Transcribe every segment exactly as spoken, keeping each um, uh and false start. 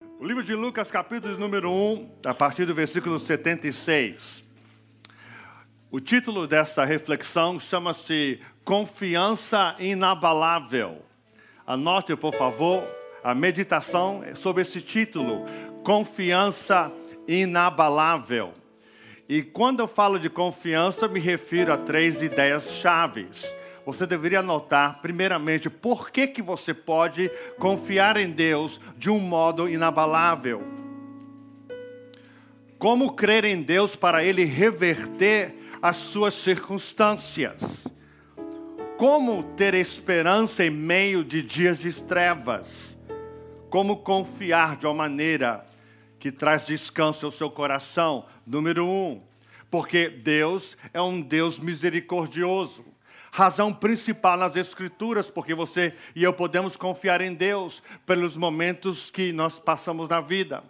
O livro de Lucas, capítulo número um, a partir do versículo setenta e seis. O título dessa reflexão chama-se Confiança Inabalável. Anote, por favor, a meditação sobre esse título, Confiança Inabalável. E quando eu falo de confiança, me refiro a três ideias chaves. Você deveria anotar, primeiramente, por que que você pode confiar em Deus de um modo inabalável. Como crer em Deus para Ele reverter as suas circunstâncias. Como ter esperança em meio de dias de trevas. Como confiar de uma maneira que traz descanso ao seu coração. Número um, porque Deus é um Deus misericordioso. Razão principal nas Escrituras, porque você e eu podemos confiar em Deus pelos momentos que nós passamos na vida.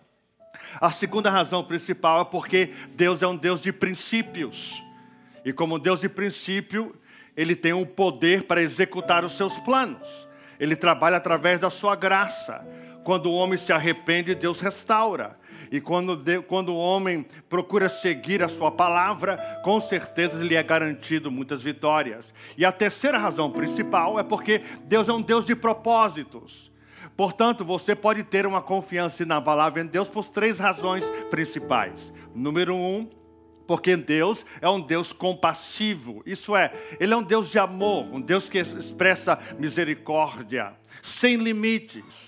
A segunda razão principal é porque Deus é um Deus de princípios. E como Deus de princípio, Ele tem o poder para executar os seus planos. Ele trabalha através da sua graça. Quando o homem se arrepende, Deus restaura. E quando, de, quando o homem procura seguir a sua palavra, com certeza lhe é garantido muitas vitórias. E a terceira razão principal é porque Deus é um Deus de propósitos. Portanto, você pode ter uma confiança inabalável em Deus por três razões principais. Número um, porque Deus é um Deus compassivo. Isso é, Ele é um Deus de amor, um Deus que expressa misericórdia, sem limites.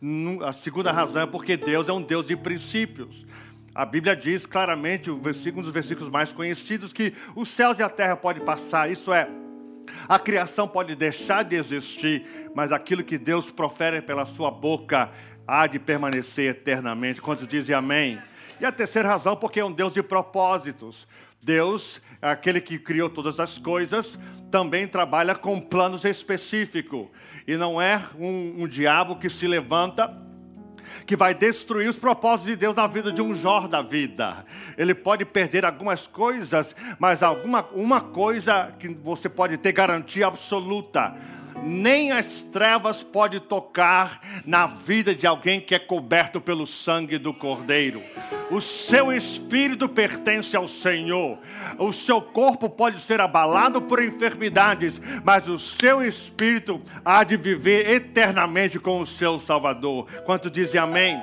A segunda razão é porque Deus é um Deus de princípios. A Bíblia diz claramente, um dos versículos mais conhecidos, que os céus e a terra podem passar. Isso é, a criação pode deixar de existir, mas aquilo que Deus profere pela sua boca há de permanecer eternamente. Quantos dizem amém? E a terceira razão, porque é um Deus de propósitos. Deus, aquele que criou todas as coisas, também trabalha com planos específicos. E não é um, um diabo que se levanta, que vai destruir os propósitos de Deus na vida de um Jó da vida. Ele pode perder algumas coisas, mas alguma, uma coisa que você pode ter garantia absoluta. Nem as trevas podem tocar na vida de alguém que é coberto pelo sangue do Cordeiro. O seu espírito pertence ao Senhor. O seu corpo pode ser abalado por enfermidades, mas o seu espírito há de viver eternamente com o seu Salvador. Quanto dizem amém?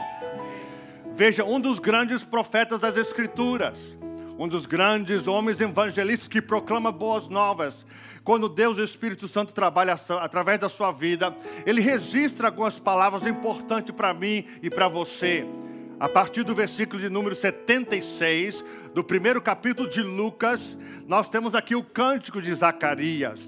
Veja, um dos grandes profetas das Escrituras, um dos grandes homens evangelistas que proclama boas novas. Quando Deus, o Espírito Santo, trabalha através da sua vida, Ele registra algumas palavras importantes para mim e para você. A partir do versículo de número setenta e seis, do primeiro capítulo de Lucas, nós temos aqui o cântico de Zacarias.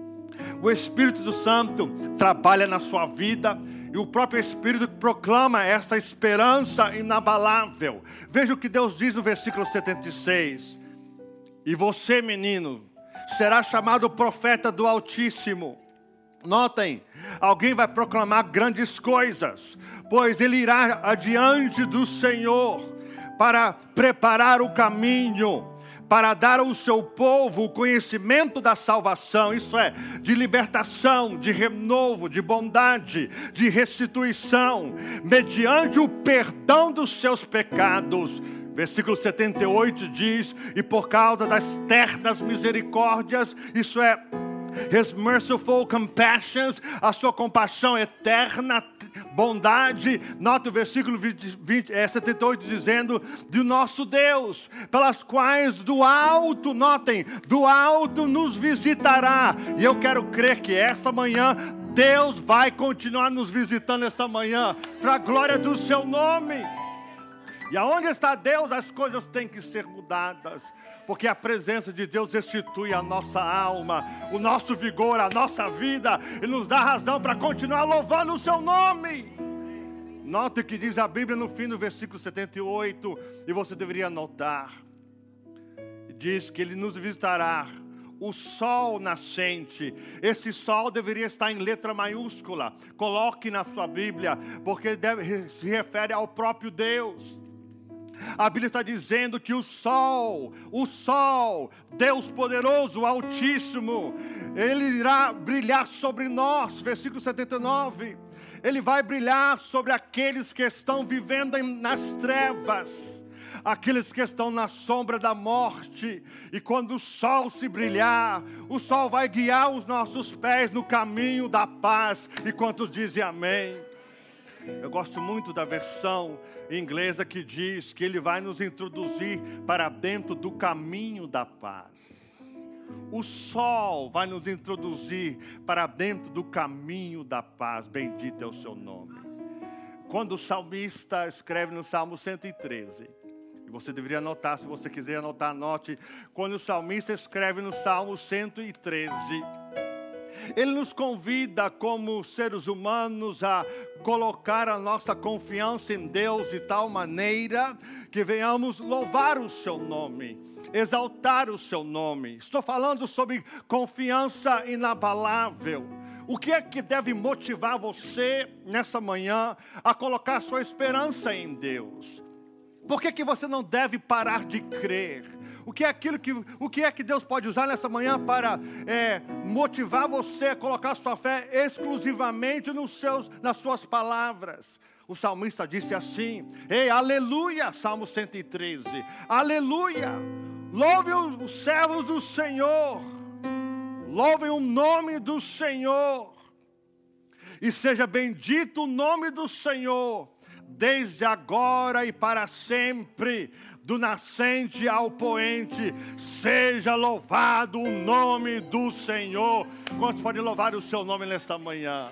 O Espírito Santo trabalha na sua vida e o próprio Espírito proclama essa esperança inabalável. Veja o que Deus diz no versículo setenta e seis. E você, menino, será chamado profeta do Altíssimo. Notem, alguém vai proclamar grandes coisas, pois ele irá adiante do Senhor para preparar o caminho, para dar ao seu povo o conhecimento da salvação, isso é, de libertação, de renovo, de bondade, de restituição, mediante o perdão dos seus pecados. Versículo setenta e oito diz, e por causa das ternas misericórdias, isso é, His merciful compassions, a sua compaixão eterna, bondade. Nota o versículo vinte, vinte, é, setenta e oito dizendo, do nosso Deus, pelas quais do alto, notem, do alto nos visitará. E eu quero crer que essa manhã, Deus vai continuar nos visitando essa manhã, para a glória do seu nome. E aonde está Deus, as coisas têm que ser mudadas. Porque a presença de Deus restitui a nossa alma, o nosso vigor, a nossa vida. E nos dá razão para continuar louvando o seu nome. Note o que diz a Bíblia no fim do versículo setenta e oito. E você deveria anotar. Diz que Ele nos visitará. O sol nascente. Esse sol deveria estar em letra maiúscula. Coloque na sua Bíblia. Porque deve, se refere ao próprio Deus. A Bíblia está dizendo que o sol, o sol, Deus poderoso, altíssimo, Ele irá brilhar sobre nós, versículo setenta e nove. Ele vai brilhar sobre aqueles que estão vivendo nas trevas, aqueles que estão na sombra da morte. E quando o sol se brilhar, o sol vai guiar os nossos pés no caminho da paz. E quantos dizem amém? Eu gosto muito da versão inglesa que diz que Ele vai nos introduzir para dentro do caminho da paz. O sol vai nos introduzir para dentro do caminho da paz. Bendito é o seu nome. Quando o salmista escreve no Salmo cento e treze, e você deveria anotar, se você quiser anotar, anote. Quando o salmista escreve no Salmo cento e treze, ele nos convida como seres humanos a colocar a nossa confiança em Deus de tal maneira que venhamos louvar o seu nome, exaltar o seu nome. Estou falando sobre confiança inabalável. O que é que deve motivar você nessa manhã a colocar sua esperança em Deus? Por que que você não deve parar de crer? O que é aquilo que, o que é que Deus pode usar nessa manhã para é, motivar você a colocar sua fé exclusivamente nos seus, nas suas palavras? O salmista disse assim: ei, aleluia, Salmo cento e treze, aleluia, louve os servos do Senhor, louve o nome do Senhor, e seja bendito o nome do Senhor, desde agora e para sempre, do nascente ao poente, seja louvado o nome do Senhor. Quantos podem louvar o seu nome nesta manhã?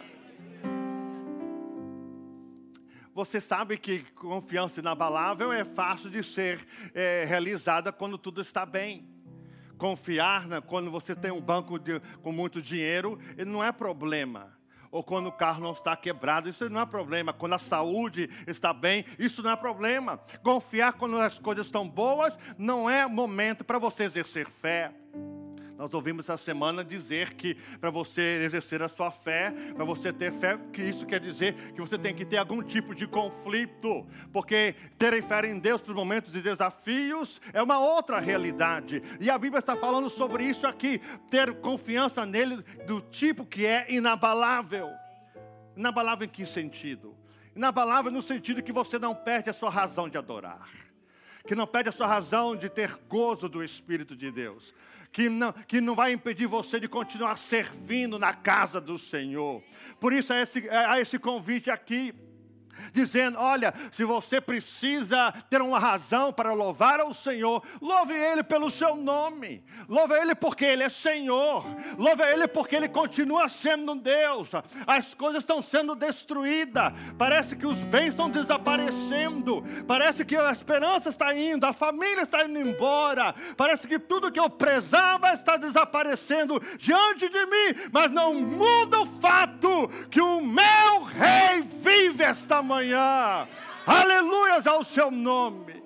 Você sabe que confiança inabalável é fácil de ser é, realizada quando tudo está bem. Confiar, né, quando você tem um banco de, com muito dinheiro, não é problema. Ou quando o carro não está quebrado, isso não é problema. Quando a saúde está bem, isso não é problema. Confiar quando as coisas estão boas, não é momento para você exercer fé. Nós ouvimos essa semana dizer que para você exercer a sua fé, para você ter fé, que isso quer dizer que você tem que ter algum tipo de conflito. Porque ter fé em Deus para os momentos de desafios é uma outra realidade. E a Bíblia está falando sobre isso aqui. Ter confiança nele do tipo que é inabalável. Inabalável em que sentido? Inabalável no sentido que você não perde a sua razão de adorar. Que não perde a sua razão de ter gozo do Espírito de Deus. Que não, que não vai impedir você de continuar servindo na casa do Senhor. Por isso há esse, há esse convite aqui, dizendo: olha, se você precisa ter uma razão para louvar ao Senhor, louve Ele pelo seu nome, louve Ele porque Ele é Senhor, louve Ele porque Ele continua sendo Deus. As coisas estão sendo destruídas, parece que os bens estão desaparecendo, parece que a esperança está indo, a família está indo embora, parece que tudo que eu prezava está desaparecendo diante de mim, mas não muda o fato que o meu Rei vive esta manhã. Aleluias ao seu nome.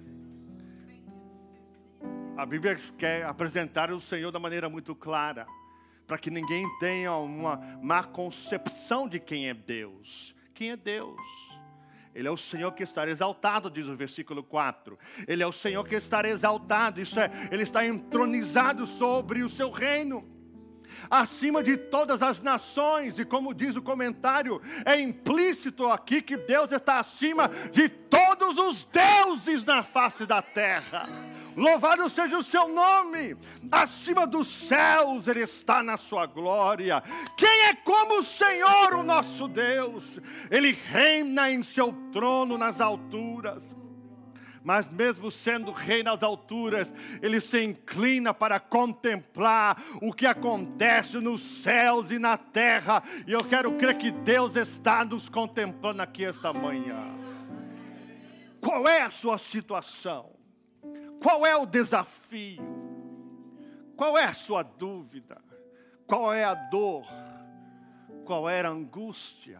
A Bíblia quer apresentar o Senhor da maneira muito clara, para que ninguém tenha uma má concepção de quem é Deus. Quem é Deus? Ele é o Senhor que está exaltado, diz o versículo quatro. Ele é o Senhor que está exaltado, isso é, Ele está entronizado sobre o seu reino, acima de todas as nações. E como diz o comentário, é implícito aqui que Deus está acima de todos os deuses na face da terra. Louvado seja o seu nome. Acima dos céus Ele está na sua glória. Quem é como o Senhor, o nosso Deus? Ele reina em seu trono nas alturas. Mas mesmo sendo rei nas alturas, Ele se inclina para contemplar o que acontece nos céus e na terra. E eu quero crer que Deus está nos contemplando aqui esta manhã. Qual é a sua situação? Qual é o desafio? Qual é a sua dúvida? Qual é a dor? Qual é a angústia?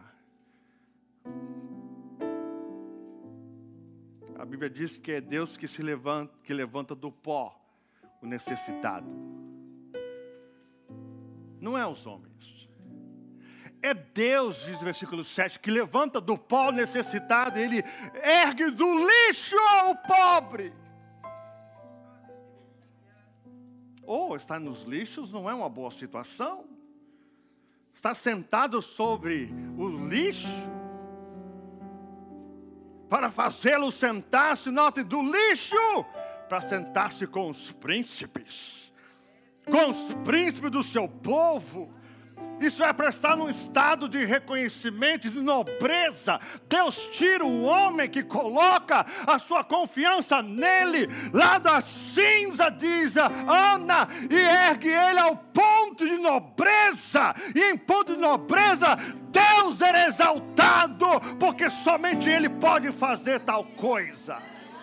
A Bíblia diz que é Deus que se levanta, que levanta do pó o necessitado. Não é os homens. É Deus, diz o versículo sete, que levanta do pó o necessitado. Ele ergue do lixo ao pobre. Ou oh, estar nos lixos não é uma boa situação. está sentado sobre o lixo, para fazê-lo sentar-se, note, do lixo, para sentar-se com os príncipes, com os príncipes do seu povo. Isso é para estar num estado de reconhecimento, de nobreza. Deus tira o homem que coloca a sua confiança nele, lá da cinza, diz Ana, e ergue ele ao ponto de nobreza. E em ponto de nobreza, Deus era exaltado, porque somente ele pode fazer tal coisa.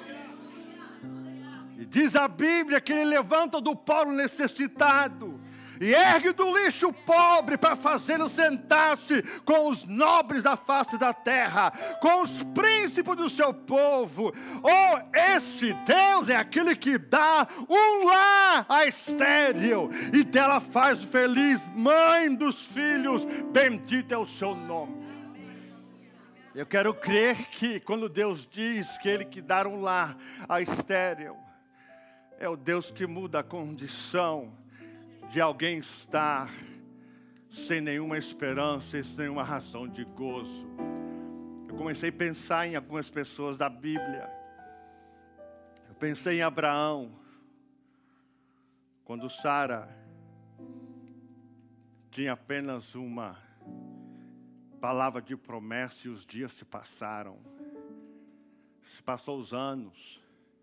E diz a Bíblia que ele levanta do pó o necessitado e ergue do lixo o pobre para fazê-lo sentar-se com os nobres da face da terra, com os príncipes do seu povo. Oh, este Deus é aquele que dá um lar a estéril e dela faz feliz mãe dos filhos. Bendito é o seu nome. Eu quero crer que quando Deus diz que Ele que dá um lar a estéril, é o Deus que muda a condição de alguém estar sem nenhuma esperança e sem nenhuma razão de gozo. Eu comecei a pensar em algumas pessoas da Bíblia. Eu pensei em Abraão, quando Sara tinha apenas uma palavra de promessa e os dias se passaram. Se passou os anos.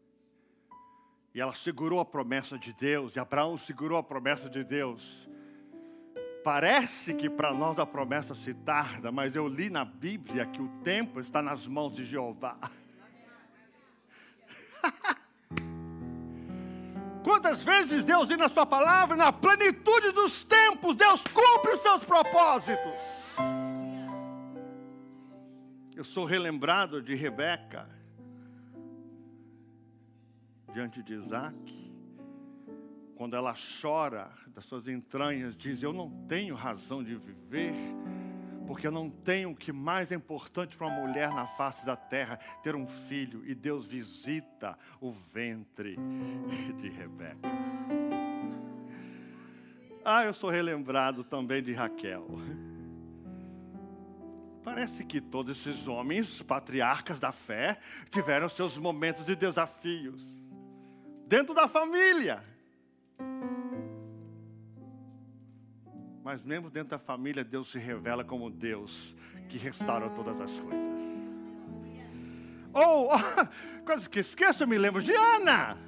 E ela segurou a promessa de Deus, e Abraão segurou a promessa de Deus. Parece que para nós a promessa se tarda, mas eu li na Bíblia que o tempo está nas mãos de Jeová. Quantas vezes Deus diz na sua palavra, na plenitude dos tempos, Deus cumpre os seus propósitos. Eu sou relembrado de Rebeca, diante de Isaac, quando ela chora das suas entranhas, diz: eu não tenho razão de viver, porque eu não tenho o que mais é importante para uma mulher na face da terra, ter um filho. E Deus visita o ventre de Rebeca. Ah, eu sou relembrado também de Raquel. Parece que todos esses homens, patriarcas da fé, tiveram seus momentos de desafios dentro da família. Mas mesmo dentro da família, Deus se revela como Deus que restaura todas as coisas. Ou, oh, coisas que esqueço, eu me lembro de Ana.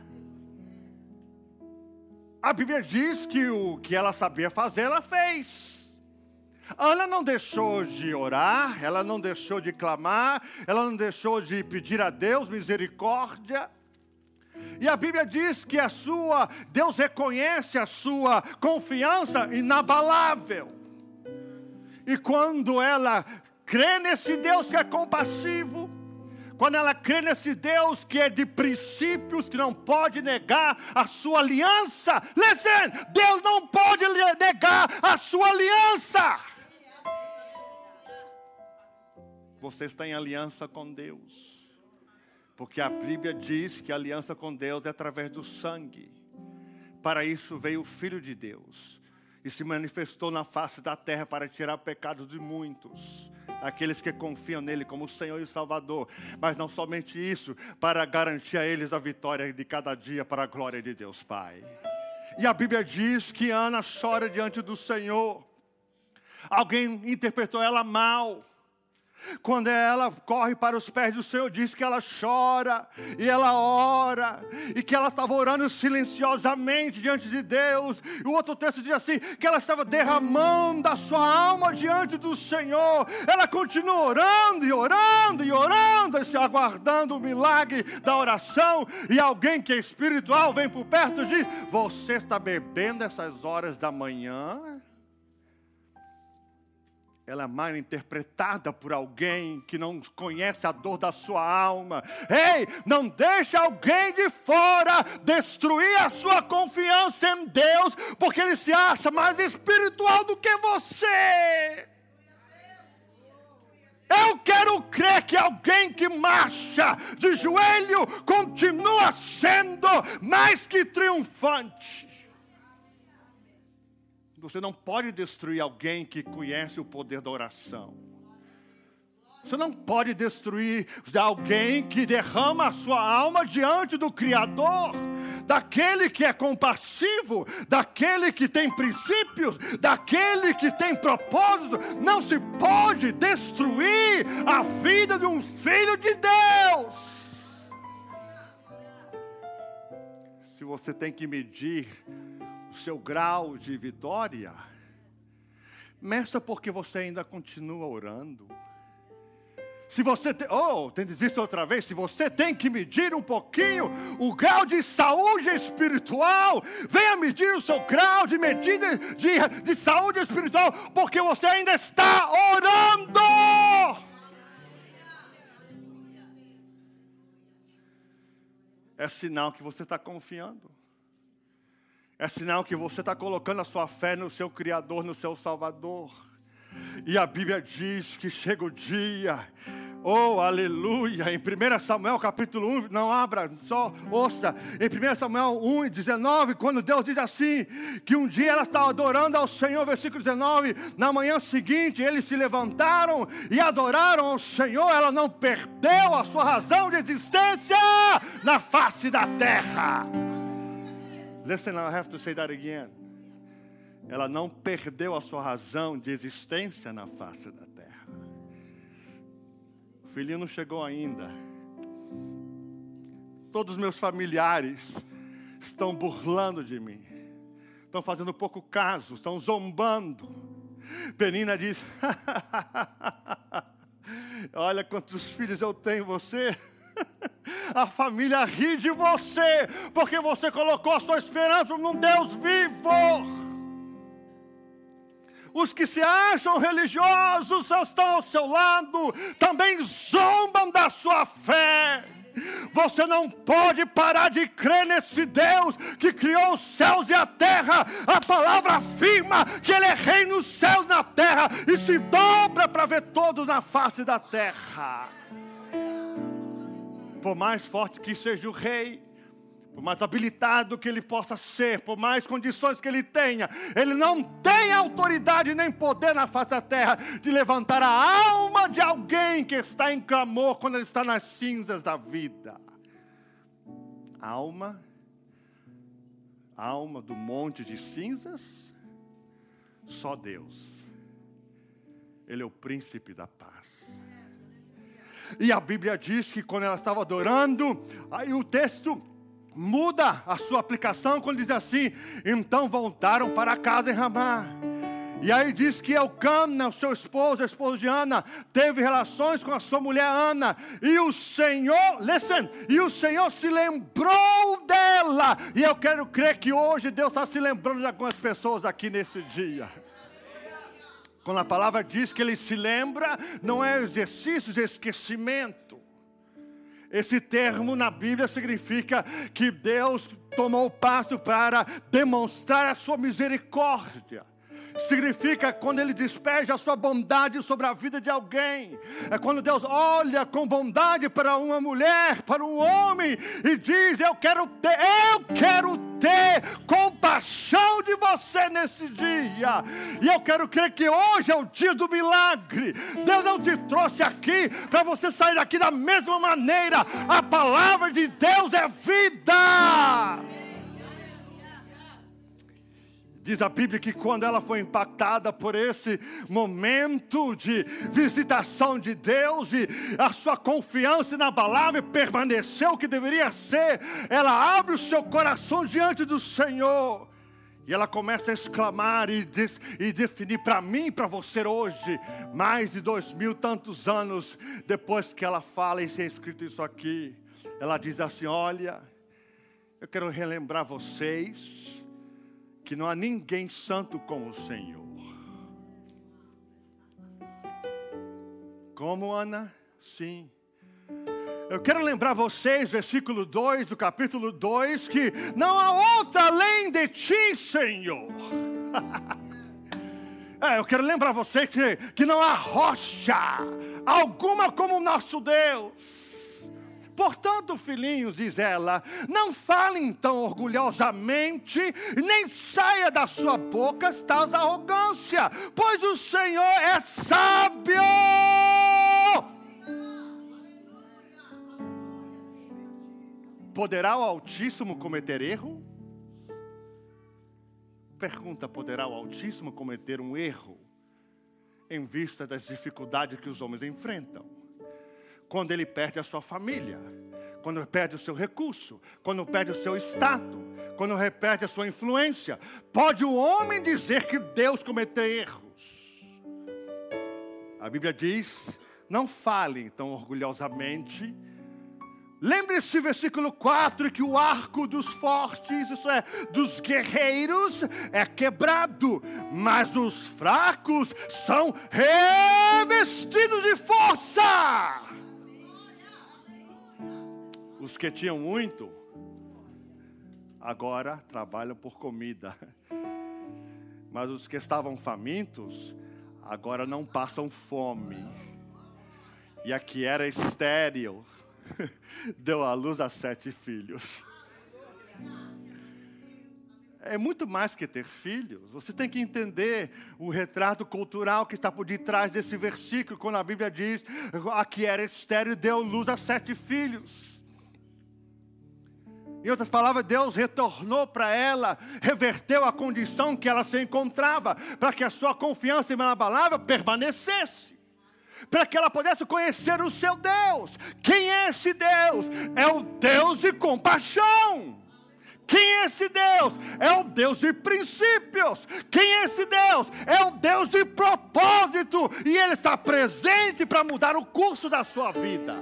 A Bíblia diz que o que ela sabia fazer, ela fez. Ana não deixou de orar, ela não deixou de clamar, ela não deixou de pedir a Deus misericórdia. E a Bíblia diz que a sua, Deus reconhece a sua confiança inabalável. E quando ela crê nesse Deus que é compassivo, quando ela crê nesse Deus que é de princípios, que não pode negar a sua aliança. Listen, Deus não pode negar a sua aliança. Você está em aliança com Deus. Porque a Bíblia diz que a aliança com Deus é através do sangue. Para isso veio o Filho de Deus. E se manifestou na face da terra para tirar pecados de muitos. Aqueles que confiam nele como Senhor e Salvador. Mas não somente isso, para garantir a eles a vitória de cada dia para a glória de Deus Pai. E a Bíblia diz que Ana chora diante do Senhor. Alguém interpretou ela mal. Quando ela corre para os pés do Senhor, diz que ela chora e ela ora, e que ela estava orando silenciosamente diante de Deus. E o outro texto diz assim, que ela estava derramando a sua alma diante do Senhor. Ela continua orando e orando e orando, e se aguardando o milagre da oração. E alguém que é espiritual vem por perto e diz: você está bebendo essas horas da manhã? Ela é mal interpretada por alguém que não conhece a dor da sua alma. Ei, não deixe alguém de fora destruir a sua confiança em Deus, porque ele se acha mais espiritual do que você. Eu quero crer que alguém que marcha de joelho continua sendo mais que triunfante. Você não pode destruir alguém que conhece o poder da oração. Você não pode destruir alguém que derrama a sua alma diante do Criador, daquele que é compassivo, daquele que tem princípios, daquele que tem propósito. Não se pode destruir a vida de um filho de Deus. Se você tem que medir o seu grau de vitória, meça porque você ainda continua orando. Se você tem, oh, tem que dizer isso outra vez, se você tem que medir um pouquinho o grau de saúde espiritual, venha medir o seu grau de medida de, de saúde espiritual, porque você ainda está orando. É sinal que você está confiando. É sinal que você está colocando a sua fé no seu Criador, no seu Salvador. E a Bíblia diz que chega o dia, oh, aleluia, em primeiro Samuel capítulo um, não abra, só ouça, em primeiro Samuel um, dezenove, quando Deus diz assim, que um dia ela estava adorando ao Senhor, versículo dezenove, na manhã seguinte eles se levantaram e adoraram ao Senhor, ela não perdeu a sua razão de existência na face da terra. Listen, I have to say that again. Ela não perdeu a sua razão de existência na face da terra. O filhinho não chegou ainda. Todos os meus familiares estão burlando de mim. Estão fazendo pouco caso, estão zombando. Penina diz, olha quantos filhos eu tenho, você. A família ri de você, porque você colocou a sua esperança num Deus vivo. Os que se acham religiosos estão ao seu lado, também zombam da sua fé. Você não pode parar de crer nesse Deus que criou os céus e a terra. A palavra afirma que Ele é rei nos céus e na terra e se dobra para ver todos na face da terra. Por mais forte que seja o rei, por mais habilitado que ele possa ser, por mais condições que ele tenha, ele não tem autoridade nem poder na face da terra de levantar a alma de alguém que está em clamor quando ele está nas cinzas da vida. Alma, alma do monte de cinzas, só Deus. Ele é o príncipe da paz. E a Bíblia diz que quando ela estava adorando, aí o texto muda a sua aplicação quando diz assim, então voltaram para casa em Ramá. E aí diz que Elcana, o seu esposo, a esposa de Ana, teve relações com a sua mulher Ana. E o Senhor, listen, e o Senhor se lembrou dela. E eu quero crer que hoje Deus está se lembrando de algumas pessoas aqui nesse dia. Quando a palavra diz que Ele se lembra, não é exercício de esquecimento. Esse termo na Bíblia significa que Deus tomou o passo para demonstrar a sua misericórdia. Significa quando Ele despeja a sua bondade sobre a vida de alguém. É quando Deus olha com bondade para uma mulher, para um homem e diz, eu quero ter, eu quero ter compaixão de você nesse dia. E eu quero crer que hoje é o dia do milagre. Deus não te trouxe aqui para você sair daqui da mesma maneira. A palavra de Deus é vida. Diz a Bíblia que quando ela foi impactada por esse momento de visitação de Deus e a sua confiança inabalável permaneceu o que deveria ser, ela abre o seu coração diante do Senhor e ela começa a exclamar e, des, e definir para mim e para você hoje, mais de dois mil tantos anos depois que ela fala, e é escrito isso aqui, ela diz assim, olha, eu quero relembrar vocês que não há ninguém santo como o Senhor. Como, Ana? Sim. Eu quero lembrar vocês, versículo dois do capítulo dois, que não há outra além de ti, Senhor. É, eu quero lembrar vocês que, que não há rocha alguma como o nosso Deus. Portanto, filhinhos, diz ela, não falem tão orgulhosamente, nem saia da sua boca tal arrogância, pois o Senhor é sábio. Poderá o Altíssimo cometer erro? Pergunta, poderá o Altíssimo cometer um erro em vista das dificuldades que os homens enfrentam? Quando ele perde a sua família, quando ele perde o seu recurso, quando perde o seu status, quando ele perde a sua influência, pode o homem dizer que Deus cometeu erros? A Bíblia diz, não falem tão orgulhosamente. Lembre-se, versículo quatro, que o arco dos fortes, isso é, dos guerreiros, é quebrado, mas os fracos são revestidos de força. Os que tinham muito, agora trabalham por comida. Mas os que estavam famintos, agora não passam fome. E a que era estéril, deu à luz a sete filhos. É muito mais que ter filhos. Você tem que entender o retrato cultural que está por detrás desse versículo, quando a Bíblia diz, a que era estéril deu luz a sete filhos. Em outras palavras, Deus retornou para ela, reverteu a condição que ela se encontrava, para que a sua confiança inabalável permanecesse, para que ela pudesse conhecer o seu Deus. Quem é esse Deus? É o Deus de compaixão. Quem é esse Deus? É o Deus de princípios. Quem é esse Deus? É o Deus de propósito. E Ele está presente para mudar o curso da sua vida.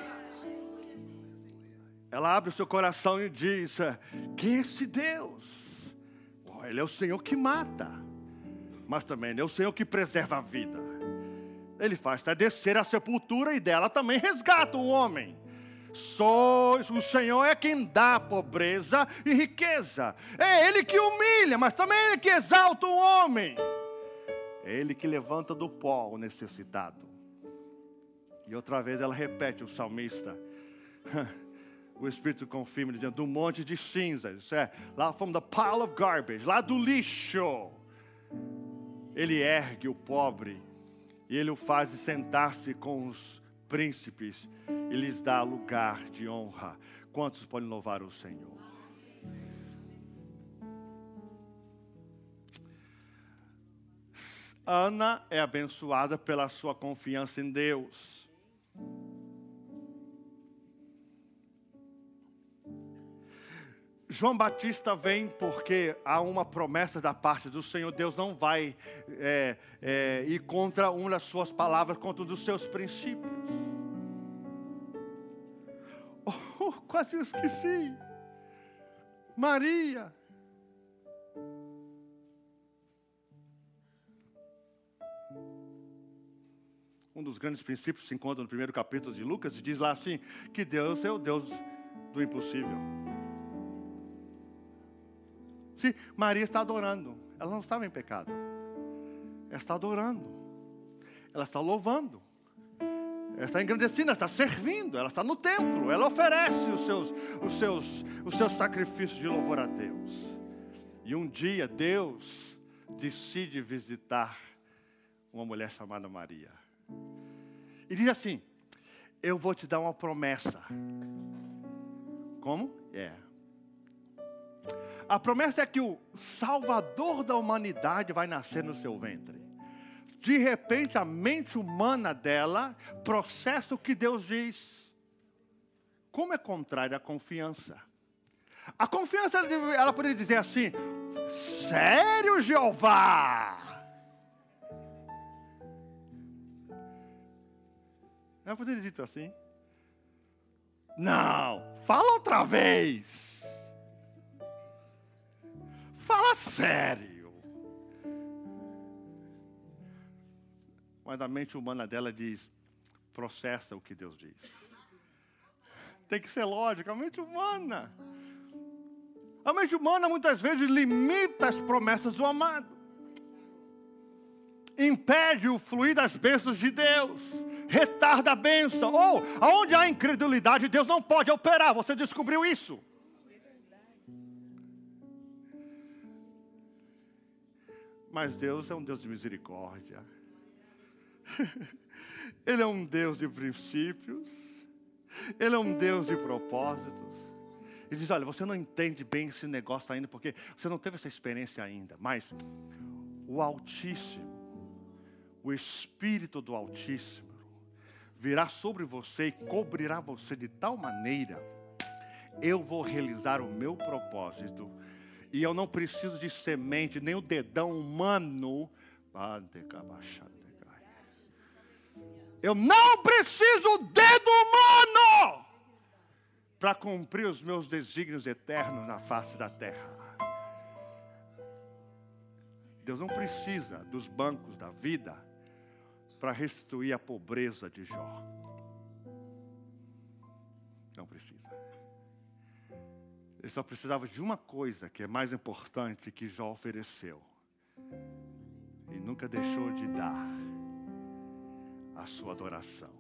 Ela abre o seu coração e diz, quem é esse Deus? Oh, Ele é o Senhor que mata, mas também Ele é o Senhor que preserva a vida. Ele faz até descer a sepultura e dela também resgata o homem. Só o Senhor é quem dá pobreza e riqueza. É Ele que humilha, mas também é Ele que exalta o homem. É Ele que levanta do pó o necessitado. E outra vez ela repete, o salmista, o Espírito confirma, dizendo, do monte de cinzas, isso é, lá from the pile of garbage, lá do lixo, Ele ergue o pobre, e Ele o faz sentar-se com os príncipes, e lhes dá lugar de honra. Quantos podem louvar o Senhor? Ana é abençoada pela sua confiança em Deus. João Batista vem porque há uma promessa da parte do Senhor. Deus não vai é, é, ir contra uma das suas palavras, contra um dos seus princípios. Oh, quase eu esqueci. Maria. Um dos grandes princípios se encontra no primeiro capítulo de Lucas e diz lá assim, que Deus é o Deus do impossível. Sim, Maria está adorando. Ela não estava em pecado. Ela está adorando. Ela está louvando. Ela está engrandecendo, ela está servindo. Ela está no templo. Ela oferece os seus, os seus, os seus sacrifícios de louvor a Deus. E um dia Deus decide visitar uma mulher chamada Maria. E diz assim, eu vou te dar uma promessa. Como? É. A promessa é que o Salvador da humanidade vai nascer no seu ventre. De repente, a mente humana dela processa o que Deus diz. Como é contrário à confiança? A confiança, ela poderia dizer assim, sério, Jeová? Ela poderia dizer assim. Não, fala outra vez. Fala sério. Mas a mente humana dela diz, processa o que Deus diz. Tem que ser lógico, a mente humana. A mente humana muitas vezes limita as promessas do amado. impede o fluir das bênçãos de Deus, retarda a bênção. Ou, aonde há incredulidade, Deus não pode operar. Você descobriu isso? Mas Deus é um Deus de misericórdia. Ele é um Deus de princípios. Ele é um Deus de propósitos. Ele diz, olha, você não entende bem esse negócio ainda, porque você não teve essa experiência ainda. Mas o Altíssimo, o Espírito do Altíssimo, virá sobre você e cobrirá você de tal maneira, eu vou realizar o meu propósito. E eu não preciso de semente, nem o dedão humano. Eu não preciso do dedo humano para cumprir os meus desígnios eternos na face da terra. Deus não precisa dos bancos da vida para restituir a pobreza de Jó. Não precisa. Ele só precisava de uma coisa que é mais importante que Jó ofereceu. E nunca deixou de dar a sua adoração.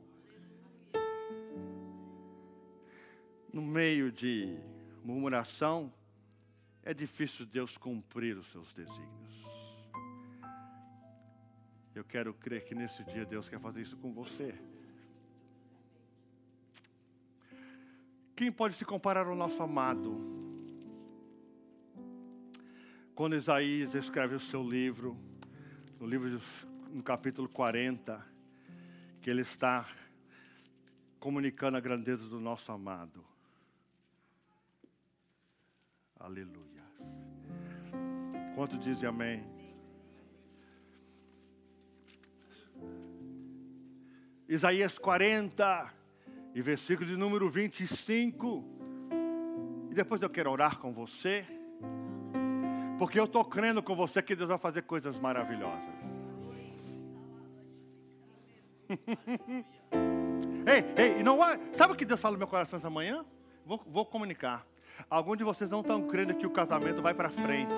No meio de murmuração, é difícil Deus cumprir os seus desígnios. Eu quero crer que nesse dia Deus quer fazer isso com você. Quem pode se comparar ao nosso amado? Quando Isaías escreve o seu livro, no livro de, no capítulo quarenta, que ele está comunicando a grandeza do nosso amado. Aleluia. Quanto dizem amém? Isaías quarenta, e versículo de número vinte e cinco. E depois eu quero orar com você, porque eu estou crendo com você que Deus vai fazer coisas maravilhosas. Ei, ei, não, sabe o que Deus fala no meu coração essa manhã? Vou, vou comunicar. Alguns de vocês não estão crendo que o casamento vai para frente.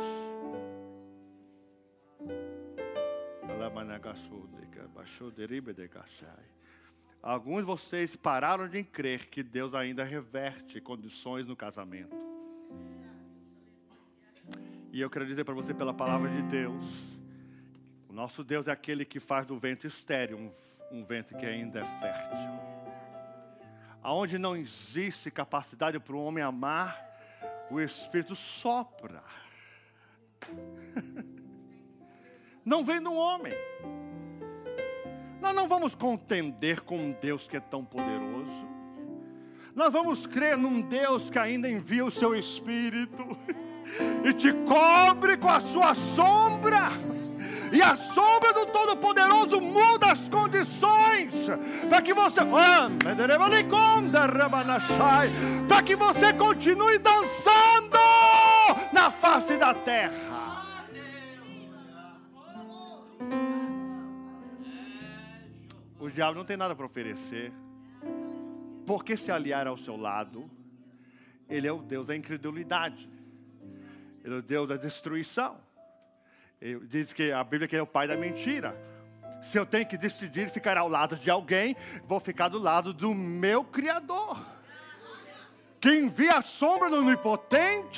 Alguns de vocês pararam de crer que Deus ainda reverte condições no casamento. E eu quero dizer para você pela palavra de Deus, o nosso Deus é aquele que faz do vento estéril um, um vento que ainda é fértil. Aonde não existe capacidade para o homem amar, o Espírito sopra. Não vem do homem. Nós não vamos contender com um Deus que é tão poderoso. Nós vamos crer num Deus que ainda envia o seu Espírito e te cobre com a sua sombra. E a sombra do Todo-Poderoso muda as condições para que você para que você continue dançando na face da terra. O diabo não tem nada para oferecer. Por que se aliar ao seu lado? Ele é o Deus da incredulidade. Ele é o Deus da destruição. Ele diz que a Bíblia que ele é o pai da mentira. Se eu tenho que decidir ficar ao lado de alguém, vou ficar do lado do meu Criador. Que envia a sombra no onipotente,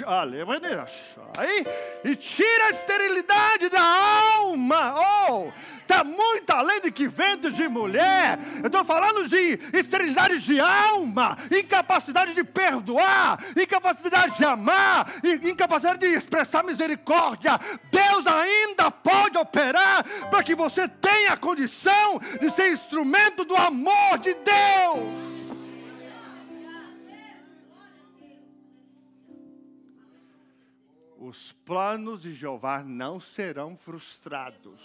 e tira a esterilidade da alma. Oh, está muito além de que ventre de mulher. Eu estou falando de esterilidade de alma, incapacidade de perdoar, incapacidade de amar, incapacidade de expressar misericórdia. Deus ainda pode operar para que você tenha a condição de ser instrumento do amor de Deus. Os planos de Jeová não serão frustrados.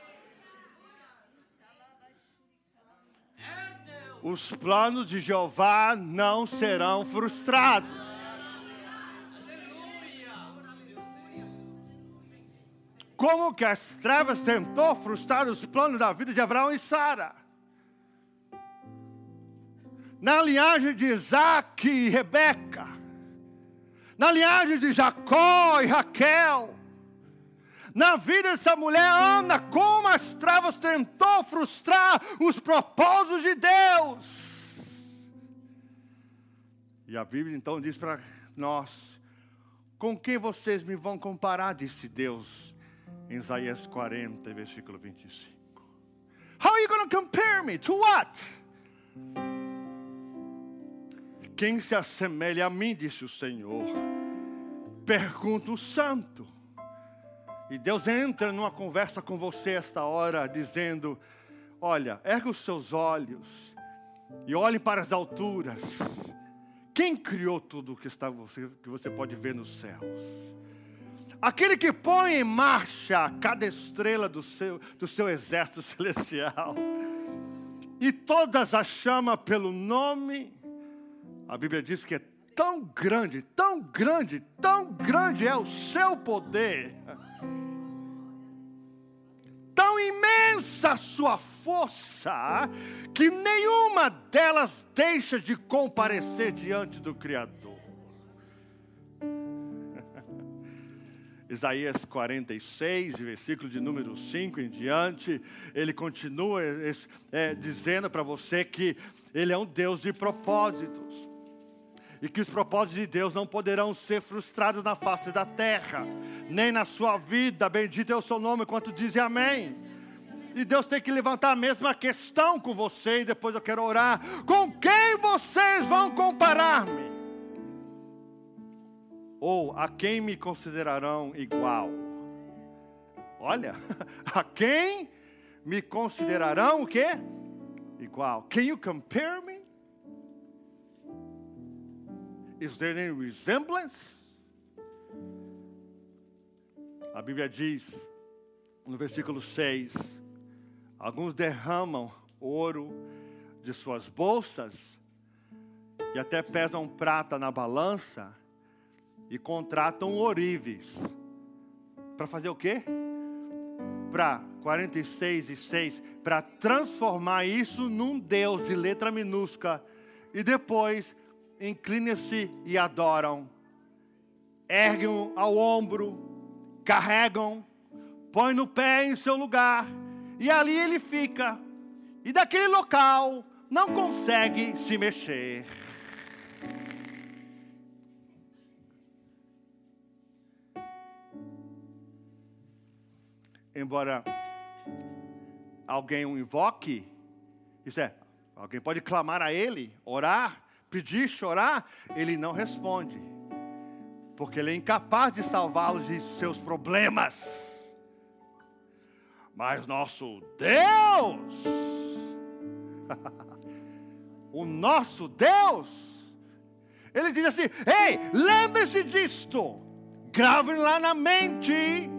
Os planos de Jeová não serão frustrados. Como que as trevas tentou frustrar os planos da vida de Abraão e Sara? Na linhagem de Isaac e Rebeca. Na linhagem de Jacó e Raquel, na vida dessa mulher, Ana, como as trevas tentou frustrar os propósitos de Deus. E a Bíblia então diz para nós: com quem vocês me vão comparar, disse Deus, em Isaías quarenta, versículo vinte e cinco. How are you going to compare me? To what? Quem se assemelha a mim, disse o Senhor. Pergunta o santo. E Deus entra numa conversa com você esta hora, dizendo: olha, erga os seus olhos e olhe para as alturas. Quem criou tudo que, está você, que você pode ver nos céus? Aquele que põe em marcha cada estrela do seu, do seu exército celestial. E todas as chama pelo nome. A Bíblia diz que é tão grande, tão grande, tão grande é o seu poder. Tão imensa a sua força, que nenhuma delas deixa de comparecer diante do Criador. Isaías quarenta e seis, versículo de número cinco em diante, ele continua é, dizendo para você que Ele é um Deus de propósitos. E que os propósitos de Deus não poderão ser frustrados na face da terra, nem na sua vida. Bendito é o seu nome, quanto dizem amém. E Deus tem que levantar a mesma questão com você, e depois eu quero orar. Com quem vocês vão comparar-me? Ou a quem me considerarão igual? Olha, a quem me considerarão o quê? Igual. Can you compare me? Is there any resemblance? A Bíblia diz, no versículo seis, alguns derramam ouro de suas bolsas e até pesam prata na balança e contratam ourives. Para fazer o quê? Para quarenta e seis e seis, para transformar isso num Deus de letra minúscula. E depois inclinam-se e adoram. Erguem ao ombro, carregam, põem no pé em seu lugar. E ali ele fica. E daquele local não consegue se mexer. Embora alguém o invoque, isso é, alguém pode clamar a ele, orar, pedir, chorar, ele não responde. Porque ele é incapaz de salvá-los de seus problemas. Mas nosso Deus, o nosso Deus, ele diz assim: ei, lembre-se disto, grave lá na mente,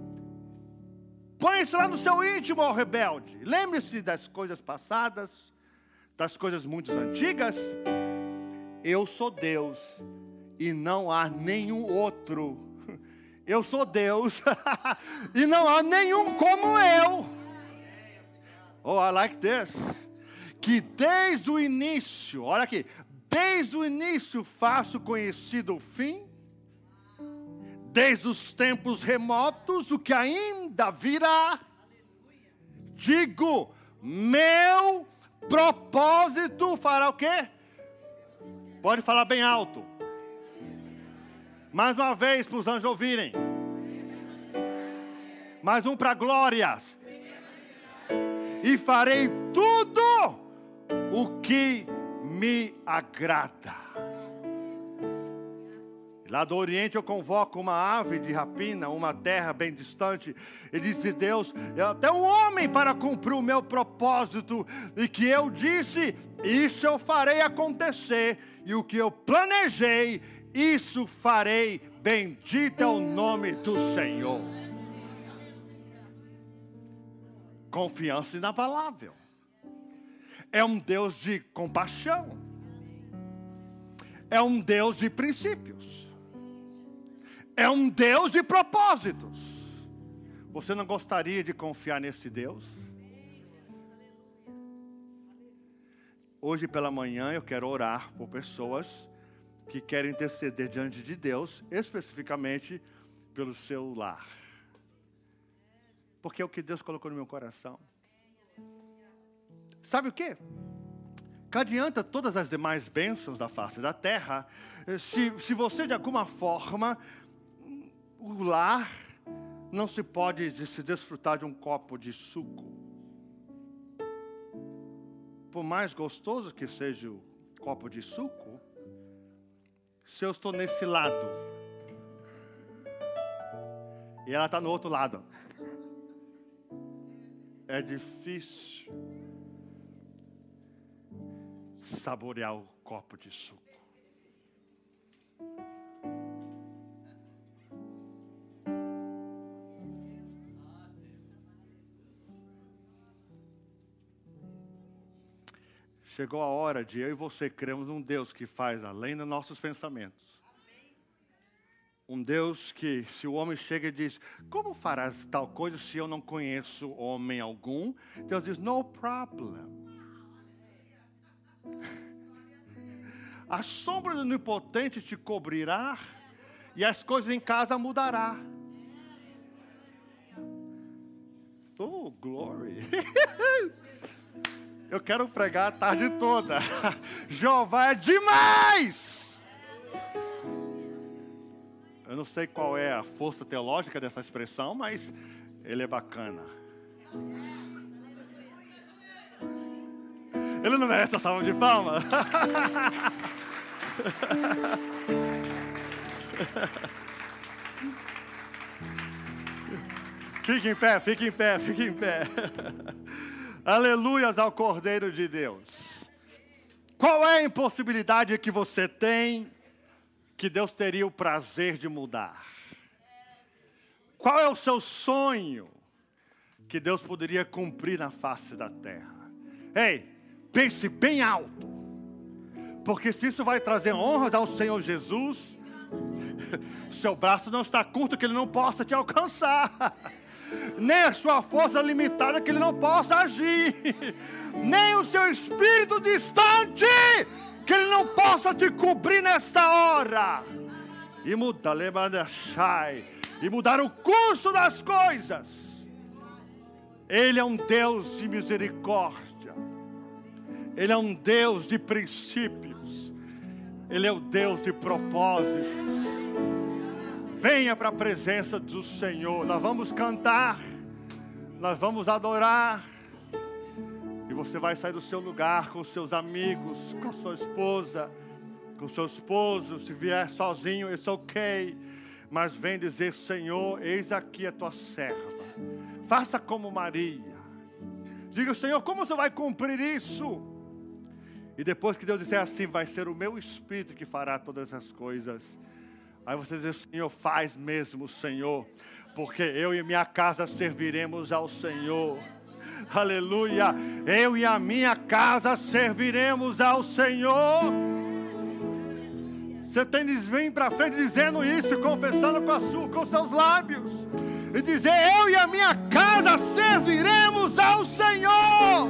põe isso lá no seu íntimo, ó rebelde. Lembre-se das coisas passadas, das coisas muito antigas. Eu sou Deus e não há nenhum outro. Eu sou Deus e não há nenhum como eu. Oh, I like this. Que desde o início, olha aqui, desde o início faço conhecido o fim, desde os tempos remotos, o que ainda virá. Digo, meu propósito fará o quê? Pode falar bem alto. Mais uma vez para os anjos ouvirem. Mais um para glórias. E farei tudo o que me agrada. Lá do Oriente eu convoco uma ave de rapina, uma terra bem distante. E disse Deus, até um homem para cumprir o meu propósito. E que eu disse, isso eu farei acontecer. E o que eu planejei, isso farei. Bendito é o nome do Senhor. Confiança inabalável. É um Deus de compaixão. É um Deus de princípios. É um Deus de propósitos. Você não gostaria de confiar nesse Deus? Hoje pela manhã eu quero orar por pessoas que querem interceder diante de Deus, especificamente pelo seu lar. Porque é o que Deus colocou no meu coração. Sabe o quê? Que adianta todas as demais bênçãos da face da terra, se, se você de alguma forma, o lar não se pode se desfrutar de um copo de suco. Por mais gostoso que seja o copo de suco, se eu estou nesse lado, e ela está no outro lado, é difícil saborear o copo de suco. Chegou a hora de eu e você crermos num Deus que faz além dos nossos pensamentos. Um Deus que, se o homem chega e diz, como farás tal coisa se eu não conheço homem algum? Deus diz, no problem. A sombra do onipotente te cobrirá e as coisas em casa mudará. Oh, glory! Eu quero pregar a tarde toda. Jeová é demais! Eu não sei qual é a força teológica dessa expressão, mas ele é bacana. Ele não merece a salva de palmas? Fique em pé, fique em pé, fique em pé. Aleluias ao Cordeiro de Deus. Qual é a impossibilidade que você tem que Deus teria o prazer de mudar? Qual é o seu sonho que Deus poderia cumprir na face da terra? Ei, pense bem alto, porque se isso vai trazer honras ao Senhor Jesus, seu braço não está curto que Ele não possa te alcançar, nem a sua força limitada que Ele não possa agir, nem o seu espírito distante que Ele não possa te cobrir nesta hora e mudar, e mudar o curso das coisas. Ele é um Deus de misericórdia, Ele é um Deus de princípios, Ele é o Deus de propósitos. Venha para a presença do Senhor. Nós vamos cantar, nós vamos adorar, e você vai sair do seu lugar com seus amigos, com sua esposa, com seu esposo. Se vier sozinho, it's ok, mas vem dizer, Senhor, eis aqui a tua serva. Faça como Maria. Diga, Senhor, como você vai cumprir isso? E depois que Deus disser assim, vai ser o meu Espírito que fará todas as coisas. Aí você diz, Senhor, faz mesmo, Senhor, porque eu e minha casa serviremos ao Senhor. Aleluia! Eu e a minha casa serviremos ao Senhor. Você tem de vir para frente dizendo isso, confessando com, a sua, com seus lábios. E dizer, eu e a minha casa serviremos ao Senhor.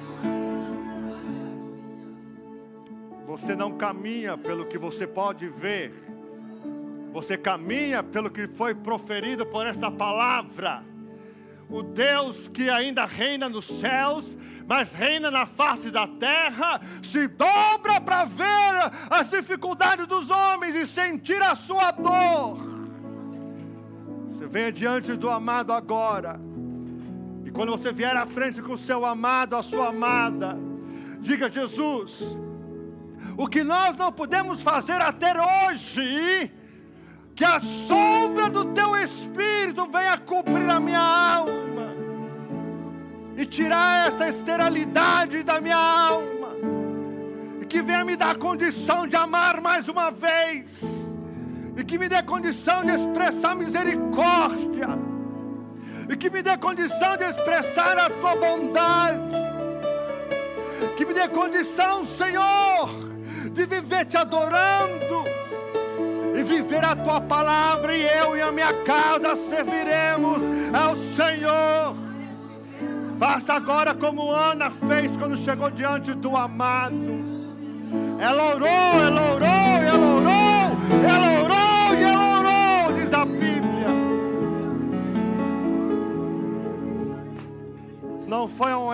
Você não caminha pelo que você pode ver. Você caminha pelo que foi proferido por essa palavra. O Deus que ainda reina nos céus, mas reina na face da terra, se dobra para ver as dificuldades dos homens e sentir a sua dor. Você venha diante do amado agora. E quando você vier à frente com o seu amado, a sua amada, diga, Jesus, o que nós não podemos fazer até hoje, que a sombra do teu Espírito venha cobrir a minha alma e tirar essa esterilidade da minha alma, e que venha me dar condição de amar mais uma vez, e que me dê condição de expressar misericórdia, e que me dê condição de expressar a tua bondade, que me dê condição, Senhor, de viver te adorando e viver a tua palavra, e eu e a minha casa serviremos ao Senhor. Faça agora como Ana fez quando chegou diante do amado. Ela orou, ela orou, ela orou, ela orou e ela orou, diz a Bíblia.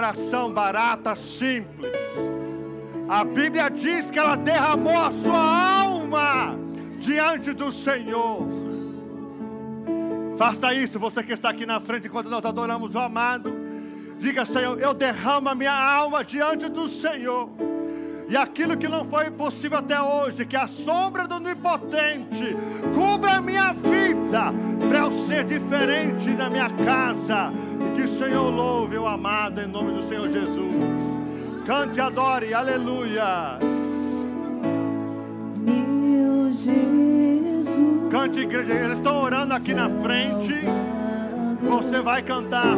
oração barata, simples. A Bíblia diz que ela derramou a sua alma diante do Senhor. Faça isso, você que está aqui na frente enquanto nós adoramos o amado. Diga: Senhor, eu derramo a minha alma diante do Senhor. E aquilo que não foi possível até hoje, que a sombra do onipotente cubra a minha vida, para eu ser diferente na minha casa. E que o Senhor louve o amado em nome do Senhor Jesus. Cante e adore, aleluia. Meu Jesus. Cante, igreja, eles estão orando aqui na frente. Você vai cantar.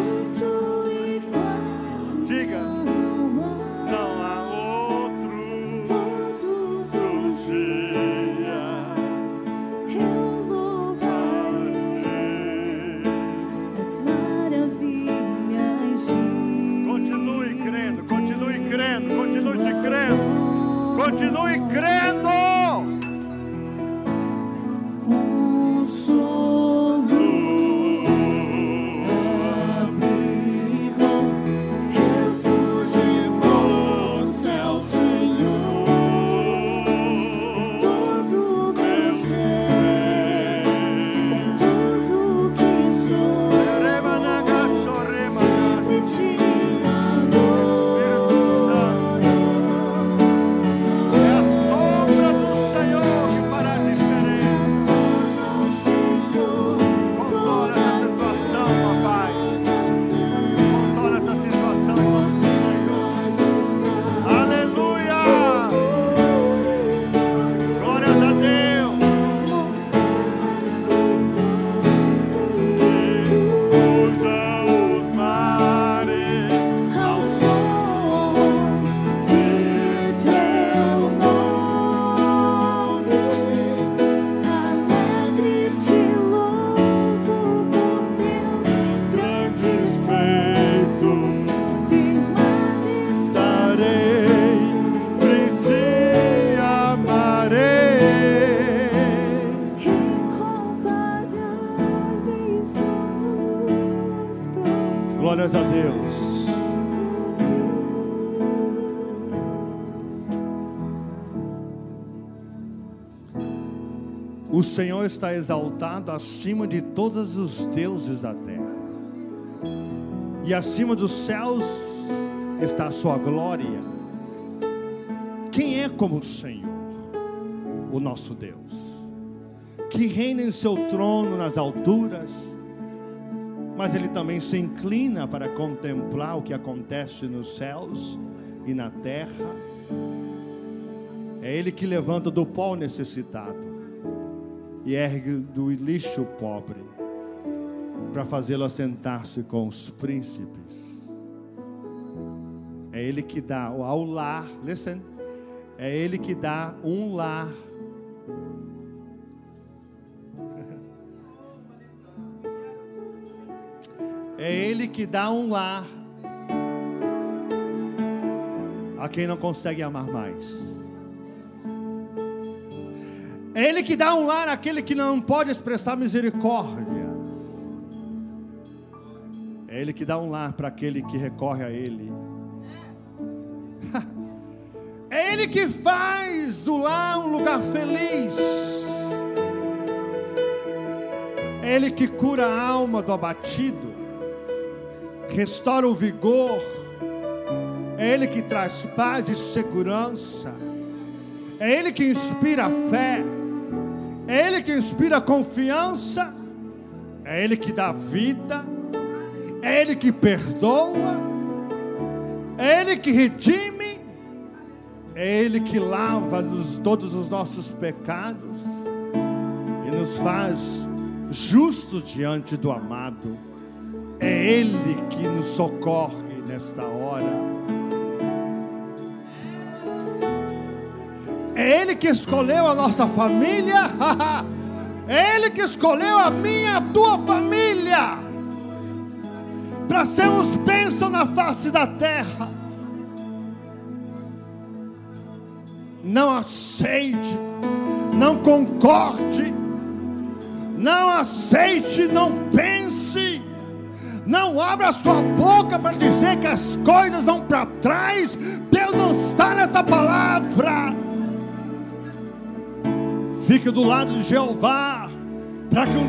Diga: não há outro. Todos os dias eu louvarei as maravilhas de Continue crendo, continue crendo, continue te crendo, continue crendo. Glórias a Deus. O Senhor está exaltado acima de todos os deuses da terra. E acima dos céus está a sua glória. Quem é como o Senhor, o nosso Deus, que reina em seu trono nas alturas, mas Ele também se inclina para contemplar o que acontece nos céus e na terra. É Ele que levanta do pó necessitado e ergue do lixo o pobre, para fazê-lo assentar-se com os príncipes. É Ele que dá ao lar, listen, é Ele que dá um lar. É Ele que dá um lar a quem não consegue amar mais. É Ele que dá um lar àquele que não pode expressar misericórdia. É Ele que dá um lar para aquele que recorre a Ele. É Ele que faz do lar um lugar feliz. É Ele que cura a alma do abatido, restaura o vigor. É Ele que traz paz e segurança. É Ele que inspira a fé. É Ele que inspira confiança. É Ele que dá vida. É Ele que perdoa. É Ele que redime. É Ele que lava nos, todos os nossos pecados e nos faz justos diante do amado. É Ele que nos socorre nesta hora. É Ele que escolheu a nossa família. É Ele que escolheu a minha, a tua família, para sermos bênção na face da terra. Não aceite, não concorde, não aceite, não pense, Não abra a sua boca para dizer que as coisas vão para trás. Deus não está nessa palavra. Fique do lado de Jeová, para que um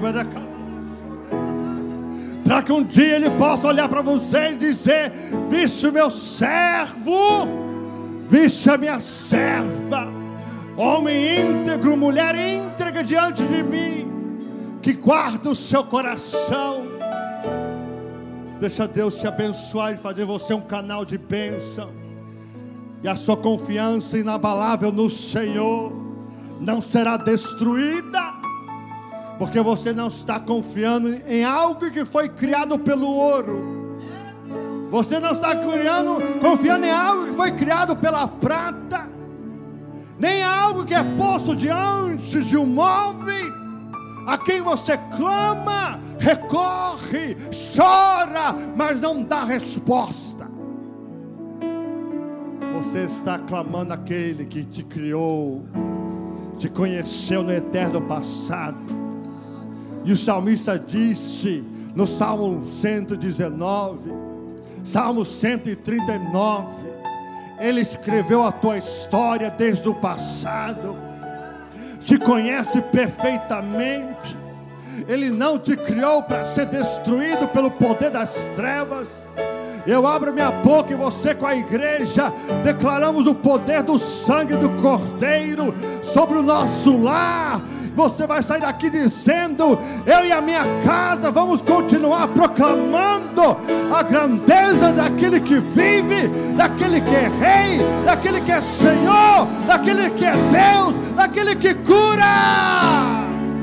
para que um dia Ele possa olhar para você e dizer: viste o meu servo, viste a minha serva, homem íntegro, mulher íntegra diante de mim, que guarda o seu coração. Deixa Deus te abençoar e fazer você um canal de bênção. E a sua confiança inabalável no Senhor não será destruída, porque você não está confiando em algo que foi criado pelo ouro. Você não está criando, confiando em algo que foi criado pela prata, nem algo que é posto diante de um móvel, a quem você clama, recorre, chora, mas não dá resposta. Você está clamando aquele que te criou, te conheceu no eterno passado. E o salmista disse no Salmo cento e dezenove, Salmo cento e trinta e nove, Ele escreveu a tua história desde o passado, te conhece perfeitamente. Ele não te criou para ser destruído pelo poder das trevas. Eu abro minha boca e você com a igreja declaramos o poder do sangue do Cordeiro sobre o nosso lar. Você vai sair daqui dizendo: eu e a minha casa vamos continuar proclamando a grandeza daquele que vive, daquele que é rei, daquele que é Senhor, daquele que é Deus, daquele que cura.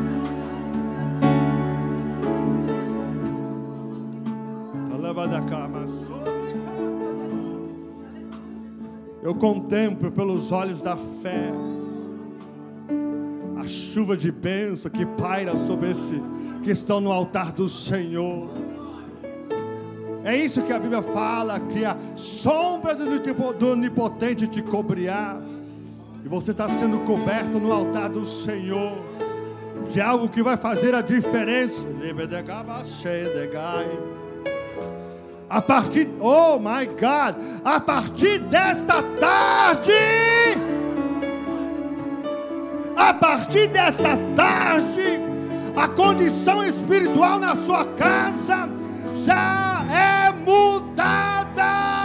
Eu contemplo pelos olhos da fé a chuva de bênção que paira sobre esses que estão no altar do Senhor. É isso que a Bíblia fala, que a sombra do Onipotente te cobrirá, e você está sendo coberto no altar do Senhor, de algo que vai fazer a diferença. A partir, oh my God, a partir desta tarde, a partir desta tarde, a condição espiritual na sua casa já é mudada.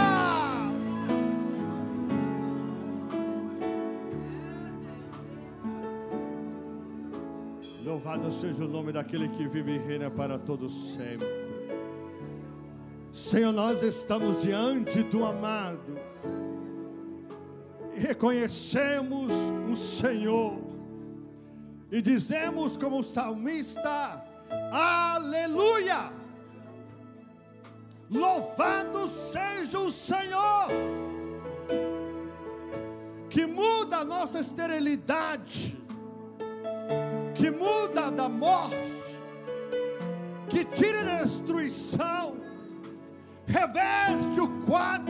Louvado seja o nome daquele que vive e reina para todos sempre. Senhor, nós estamos diante do amado e reconhecemos o Senhor e dizemos como o salmista: aleluia, louvado seja o Senhor, que muda a nossa esterilidade, que muda da morte, que tira da destruição, reverte o quadro.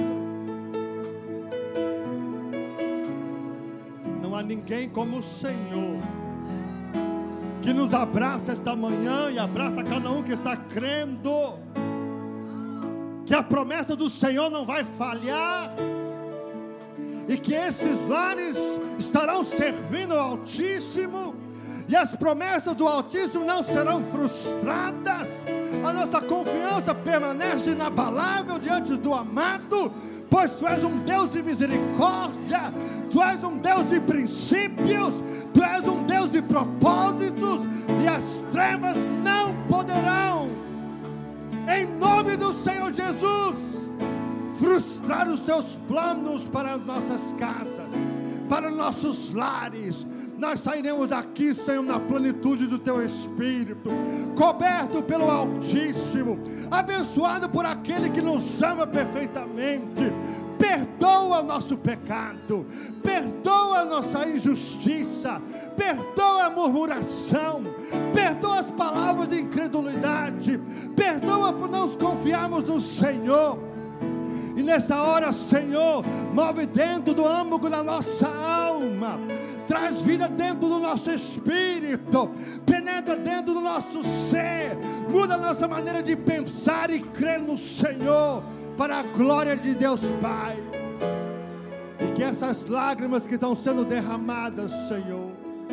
Não há ninguém como o Senhor, que nos abraça esta manhã e abraça cada um que está crendo que a promessa do Senhor não vai falhar, e que esses lares estarão servindo ao Altíssimo, e as promessas do Altíssimo não serão frustradas. A nossa confiança permanece inabalável diante do amado, pois Tu és um Deus de misericórdia, Tu és um Deus de princípios, Tu és um Deus de propósitos, e as trevas não poderão, em nome do Senhor Jesus, frustrar os Teus planos para as nossas casas, para nossos lares. Nós sairemos daqui, Senhor, na plenitude do Teu Espírito, coberto pelo Altíssimo, abençoado por aquele que nos ama perfeitamente. Perdoa o nosso pecado, perdoa a nossa injustiça, perdoa a murmuração, perdoa as palavras de incredulidade, perdoa por não confiarmos no Senhor. E nessa hora, Senhor, move dentro do âmago da nossa alma traz vida dentro do nosso espírito, penetra dentro do nosso ser, muda a nossa maneira de pensar e crer no Senhor, para a glória de Deus Pai. E que essas lágrimas que estão sendo derramadas, Senhor,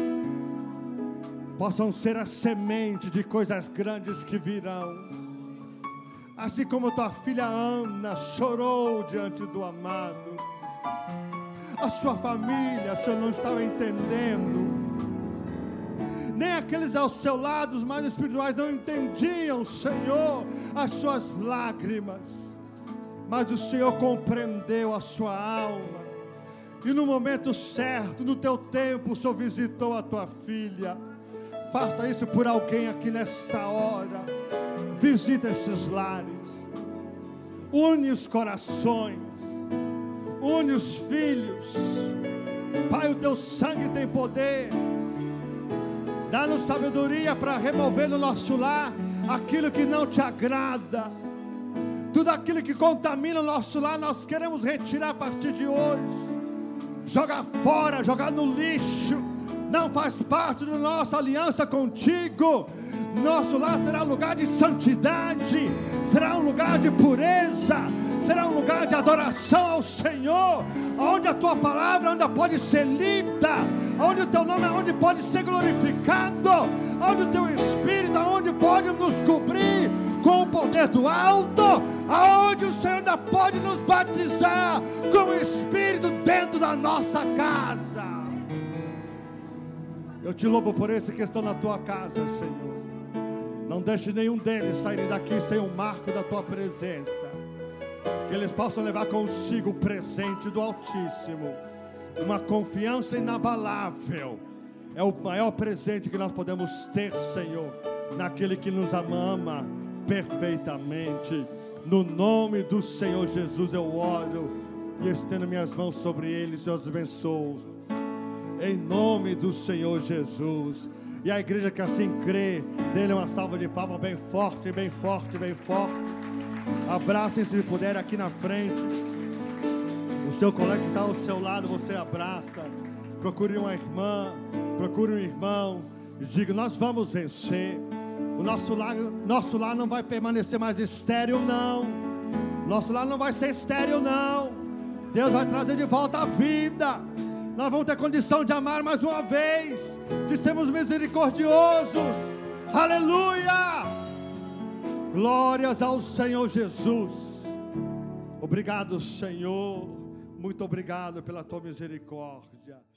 possam ser a semente de coisas grandes que virão. Assim como tua filha Ana chorou diante do amado, a sua família, Senhor, não estava entendendo, nem aqueles ao seu lado, os mais espirituais, não entendiam, Senhor, as suas lágrimas, mas o Senhor compreendeu a sua alma, e no momento certo, no teu tempo, o Senhor visitou a tua filha. Faça isso por alguém aqui nessa hora. Visita esses lares, une os corações, une os filhos. Pai, o teu sangue tem poder. Dá-nos sabedoria para remover no nosso lar aquilo que não te agrada. Tudo aquilo que contamina o nosso lar, nós queremos retirar a partir de hoje. Jogar fora, jogar no lixo. Não faz parte da nossa aliança contigo. Nosso lar será um lugar de santidade, será um lugar de pureza, será um lugar de adoração ao Senhor, onde a tua palavra onde pode ser lida, onde o teu nome onde pode ser glorificado, onde o teu Espírito onde pode nos cobrir com o poder do alto, aonde o Senhor ainda pode nos batizar com o Espírito dentro da nossa casa. Eu te louvo por esse que estão na tua casa, Senhor. Não deixe nenhum deles sair daqui sem o marco da tua presença. Que eles possam levar consigo o presente do Altíssimo. Uma confiança inabalável. É o maior presente que nós podemos ter, Senhor, naquele que nos ama perfeitamente. No nome do Senhor Jesus eu oro e estendo minhas mãos sobre eles e os abençoo. Em nome do Senhor Jesus. E a igreja que assim crê, dê-lhe uma salva de palmas bem forte, bem forte, bem forte. Abracem se puder aqui na frente. O seu colega que está ao seu lado, você abraça. Procure uma irmã, procure um irmão e diga: nós vamos vencer. O nosso lar, nosso lar não vai permanecer mais estéril, não. Nosso lar não vai ser estéril, não. Deus vai trazer de volta a vida. Nós vamos ter condição de amar mais uma vez, de sermos misericordiosos. Aleluia! Glórias ao Senhor Jesus. Obrigado, Senhor. Muito obrigado pela tua misericórdia.